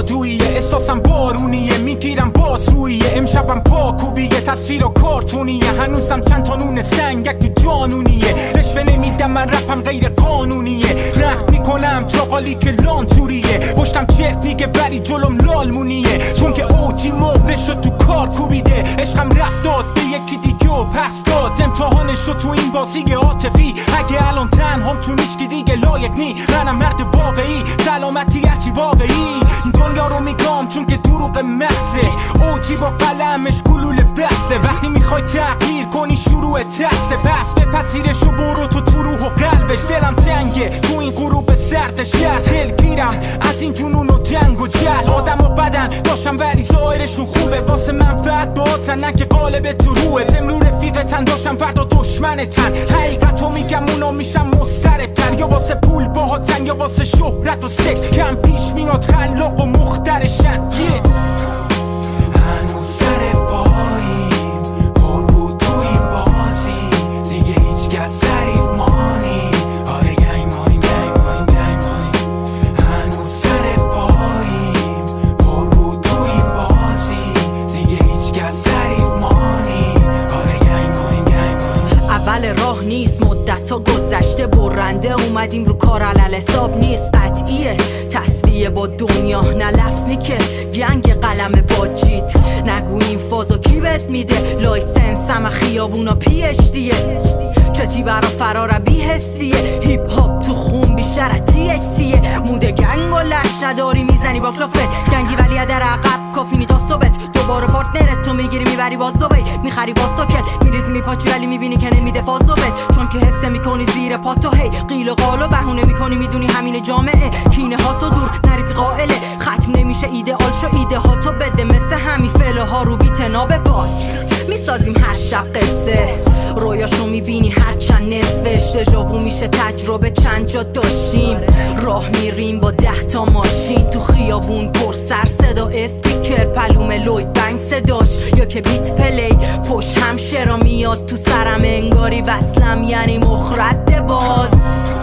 جادوییه، احساسم بارونیه، میگیرم باز رویه. امشبم پاکوبیه، تصویر و کارتونیه، هنوزم چند تا نون سنگک تو جانونیه. رشوه نمیدم من، رپم غیر قانونیه، نقد میکنم چاقالی که لانتوریه. پشتم چرت میگه ولی جلوم لالمونیه، چون که اوجی مهرش شد تو کار کوبیده. عشقم رفت داد به یکی دیگه و پس داد، امتحانش شد تو این بازی عاطفی. اگه الان تنهام تو نیشکی دیگه لایق نی، منم مرد واقعی، سلامتی هرچی واقعی. این دنیا رو میگم چون که دروغ محضه، اوجی با قلمش گلوله بسته. وقتی میخوای تغییر کنی شروع ترسه، بس بپذیرش و برو تو روح و قلبش. دلم تنگه تو این غروب سرد شهر، دلگیرم از این جنون و جنگ و جهل. آدم و بدن داشتم ولی ظاهرشون خوبه، واسه منفعت باهاتن نه که قالب تو روه. امرو رفیقتن داشتم فردا دشمنتن، حقیقتو میگم اونا میشم مضطربتن. یا واسه پول باهاتن یا واسه شهرت و سکس، کم پیش میاد خلاق و مخترشن. هنوز سر پاییم، پر بود تو این بازی، دیگه هیچ کس حریف مانی. آره گنگ ماین گنگ ماین گنگ ماین. هنوز سر پاییم، پر بود تو این بازی، دیگه هیچ کس حریف مانی. آره گنگ ماین گنگ ماین. اول راه نیست، مدت ها گذشته برنده اومدیم رو کار، علل حساب نیست قطعیه تصویه با دنیا، نه لفظی که گنگ قلم باجیت. نگو این فازو کی بهت میده، لایسنس هم خیابونا پیشتیه، چتی برا فرار بی حسیه. هیپ هاپ تو خون بیشتر THCه، مود گنگ و لش نداری میزنی با کلافه گنگی، ولی در عقب کافینی تا صبح. دوباره پارتنرت تو میگیری میبری باز زبه، میخری باز ساکن میریزی میپاچی ولی میبینی که نمیده فازو بهت، چون که حسه میکنی زیر پاتو هی قیل و قال و بهونه میکنی، میدونی همین جامعه کینه ها تو دور نریزی قائله. ختم نمیشه ایدئال شو ایده ها تو بده، مثل همین فعله ها رو بی‌تناب باز میسازیم هر شب قصه. رویاشو میبینی هر چند نصفش دژاوو میشه، تجربه چند جا داشتیم. راه میریم با 10 تا ماشین تو خیابون پر سر صدا، اسپیکر پلوم لوید بنک صداش، یا که بیت پلی پشت هم شرا میاد تو سرم، انگاری وصلم یعنی مخرد باز.